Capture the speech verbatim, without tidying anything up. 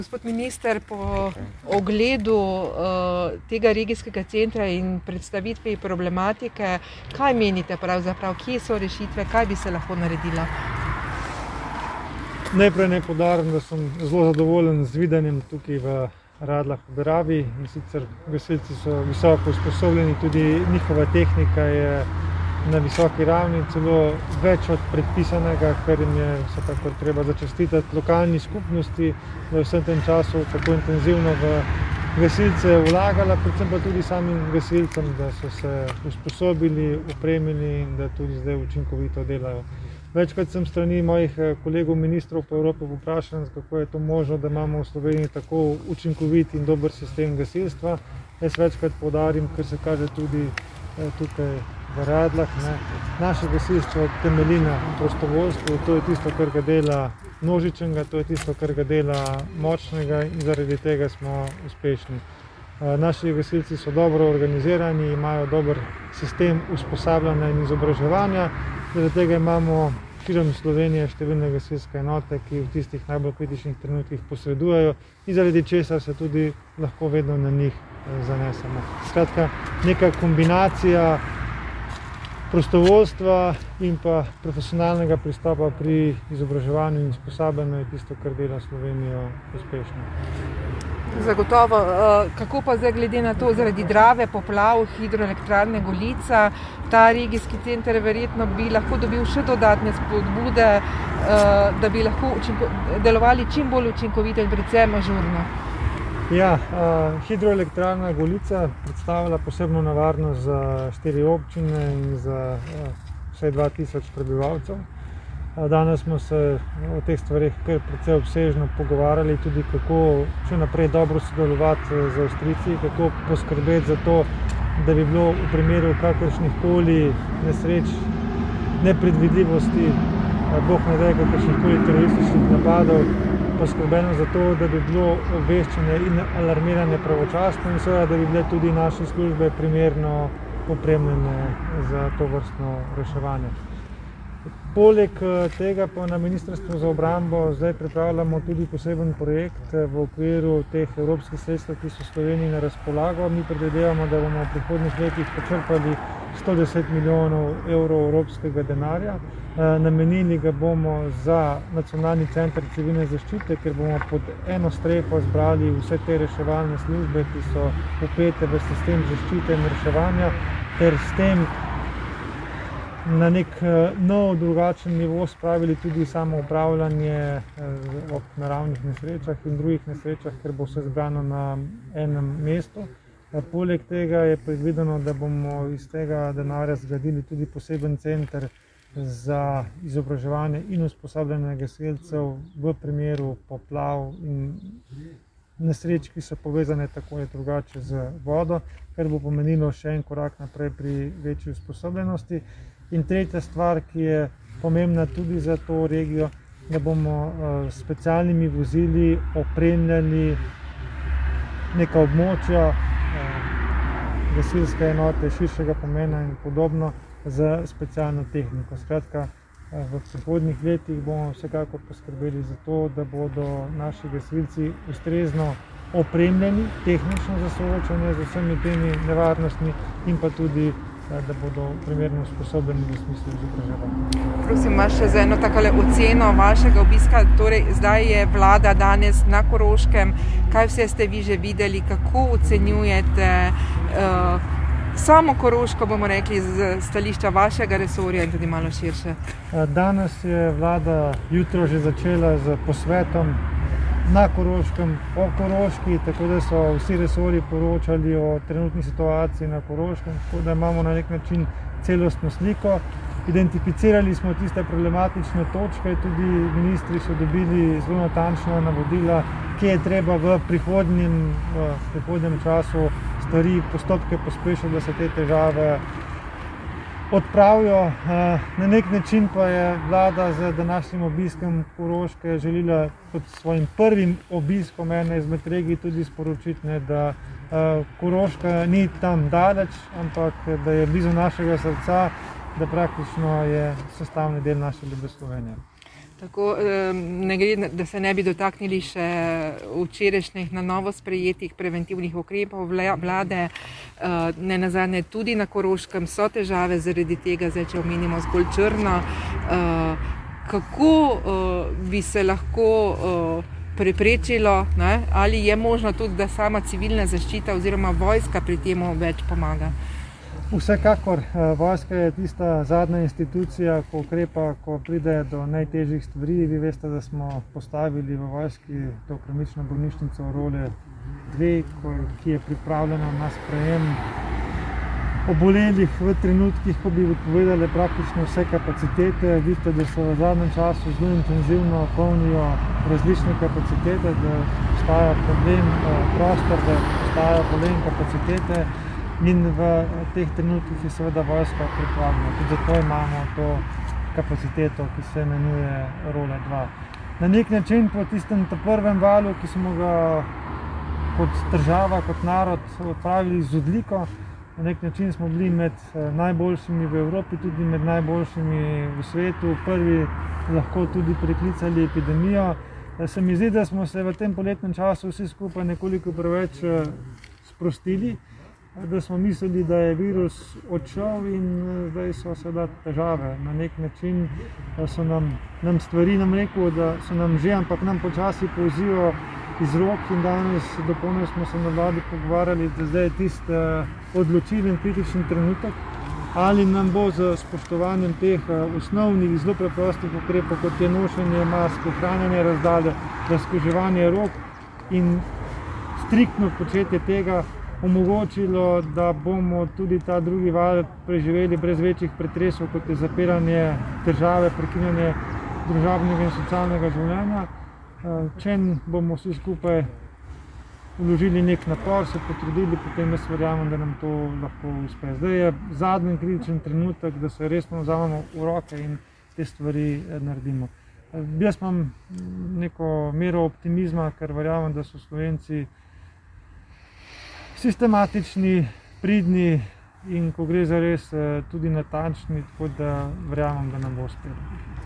Gospod minister, po ogledu uh, tega regijskega centra in predstavitvi problematike, kaj menite pravzaprav, kje so rešitve, kaj bi se lahko naredilo? Najprej naj poudarim, da sem zelo zadovoljen z videnjem tukaj v Radljah ob Dravi, in sicer gasilci so visoko usposobljeni, tudi njihova tehnika je na visoki ravni, celo več od predpisanega, kar jim je vsekakor treba začastitati lokalni skupnosti, da je vsem tem času tako intenzivno v gasilce vlagala, predvsem pa tudi samim gasilcem, da so se usposobili, opremili in da tudi zdaj učinkovito delajo. Večkrat sem strani mojih kolegov ministrov po Evropi vprašan, kako je to možno, da imamo v Sloveniji tako učinkovit in dober sistem gasilstva. Jaz večkrat poudarim, kar se kaže tudi tukaj v Radljah. Ne. Naše gasilstvo temelji na prostovoljstvu, to je tisto, kar ga dela množičnega, to je tisto, kar ga dela močnega in zaradi tega smo uspešni. Naši gasilci so dobro organizirani, imajo dober sistem usposabljanja in izobraževanja, zaradi tega imamo širom Slovenije številne gasilske enote, ki v tistih najbolj kritičnih trenutkih posredujejo in zaradi česar se tudi lahko vedno na njih zanesemo. Skratka, neka kombinacija prostovoljstva in pa profesionalnega pristopa pri izobraževanju in usposabljanju je tisto, kar dela Slovenijo uspešno. Zagotovo. Kako pa zdaj glede na to, zaradi Drave, poplav, hidroelektrarne Golica, ta regijski center verjetno bi lahko dobil še dodatne spodbude, da bi lahko delovali čim bolj učinkovito in predvsem ažurno? Ja, hidroelektrarna Golica predstavlja posebno nevarnost za štiri občine in za vsaj dva tisoč prebivalcev. Danes smo se o teh stvareh kar precej obsežno pogovarjali, tudi kako še naprej dobro sodelovati z Avstrijci, kako poskrbeti za to, da bi bilo v primeru kakršnih koli nesreč, nepredvidljivosti, bog ne daj kakršnih koli terorističnih napadov, poskrbeno za to, da bi bilo obveščanje in alarmiranje pravočasno in seveda, da bi bile tudi naše službe primerno opremljene za tovrstno reševanje. Poleg tega pa na Ministrstvu za obrambo zdaj pripravljamo tudi poseben projekt v okviru teh evropskih sredstev, ki so Sloveniji na razpolago. Mi predvidevamo, da bomo v prihodnjih letih počrpali sto deset milijonov evrov evropskega denarja. Namenili ga bomo za Nacionalni center civilne zaščite, ker bomo pod eno streho zbrali vse te reševalne službe, ki so vpete v sistem zaščite in reševanja, ter s tem na nek nov, drugačen nivo spravili tudi samo upravljanje ob naravnih nesrečah in drugih nesrečah, ker bo vse zbrano na enem mestu. Poleg tega je predvideno, da bomo iz tega denarja zgradili tudi poseben center za izobraževanje in usposabljanje gasilcev v primeru poplav in nesreč, ki so povezane tako ali drugače z vodo, kar bo pomenilo še en korak naprej pri večji usposobljenosti. In tretja stvar, ki je pomembna tudi za to regijo, da bomo s specialnimi vozili opremljali neka območja, gasilske enote širšega pomena in podobno z specialno tehniko. Skratka, v prihodnjih letih bomo vsekakor poskrbeli za to, da bodo naši gasilci ustrezno opremljeni tehnično za soočanje z vsemi temi nevarnostmi in pa tudi da bodo primerno usposobljeni v smislu izobraževanja. Prosim vas še za eno takole oceno vašega obiska. Torej, zdaj je vlada danes na Koroškem. Kaj vse ste vi že videli? Kako ocenjujete uh, samo Koroško, bomo rekli, z stališča vašega resorja in tudi malo širše? Danes je vlada jutro že začela z posvetom na Koroškem, o Koroški, tako da so vsi resorji poročali o trenutni situaciji na Koroškem, tako da imamo na nek način celostno sliko. Identificirali smo tiste problematične točke, tudi ministri so dobili zelo natančna navodila, kje je treba v prihodnjem, v prihodnjem času stvari, postopke pospešiti, da se te težave odpravijo. Na nek način pa je vlada z današnjim obiskom Koroške želela kot svojim prvim obiskom ene izmed regij tudi sporočiti, da Koroška ni tam daleč, ampak da je blizu našega srca, da praktično je sestavni del naše ljube Slovenije. Tako, ne gre, da se ne bi dotaknili še včerajšnjih na novo sprejetih preventivnih ukrepov vlade. Ne nazadnje tudi na Koroškem so težave zaradi tega, zdaj če omenimo zgolj Črno. Kako bi se lahko preprečilo, ne? Ali je možno tudi, da sama civilna zaščita oziroma vojska pri temu več pomaga? Vsekakor, vojska je tista zadnja institucija, ko ukrepa, ko pride do najtežjih stvari. Vi veste, da smo postavili v vojski to kronično bolnišnico Orole dve, ki je pripravljena na sprejem obolelih v trenutkih, ko bi odpovedali praktično vse kapacitete. Vidite, da se v zadnjem času zelo intenzivno polnijo različne kapacitete, da postaja problem prostor, da postaja problem kapacitete. In v teh trenutkih je seveda vojska pripravljena. Tudi zato imamo to kapaciteto, ki se imenuje Orole dva. Na nek način po tistem prvem valu, ki smo ga kot država, kot narod odpravili z odliko, na nek način smo bili med najboljšimi v Evropi, tudi med najboljšimi v svetu. Prvi lahko tudi preklicali epidemijo. Se mi zdi, da smo se v tem poletnem času vsi skupaj nekoliko preveč sprostili, da smo mislili, da je virus odšel in zdaj so seveda težave. Na nek način so nam, nam stvari nam rekel, da so nam že, ampak nam počasi polzijo iz rok in danes dopolne smo se na vladi pogovarjali, da zdaj je tisti odločilen, kritičen trenutek, ali nam bo z spoštovanjem teh osnovnih, zelo preprostih ukrepov, kot je nošenje mask, ohranjanje razdalje, razkuževanje rok in striktno početje tega omogočilo, da bomo tudi ta drugi val preživeli brez večjih pretresov, kot je zapiranje države, prekinjanje družabnega in socialnega življenja. Če bomo vsi skupaj vložili nek napor, se potrudili, potem jaz verjamem, da nam to lahko uspe. Zdaj je zadnji kritičen trenutek, da se resno vzamemo v roke in te stvari naredimo. Jaz imam neko mero optimizma, ker verjamem, da so Slovenci sistematični, pridni in ko gre za res tudi natančni, tako da verjamem, da nam bo uspelo.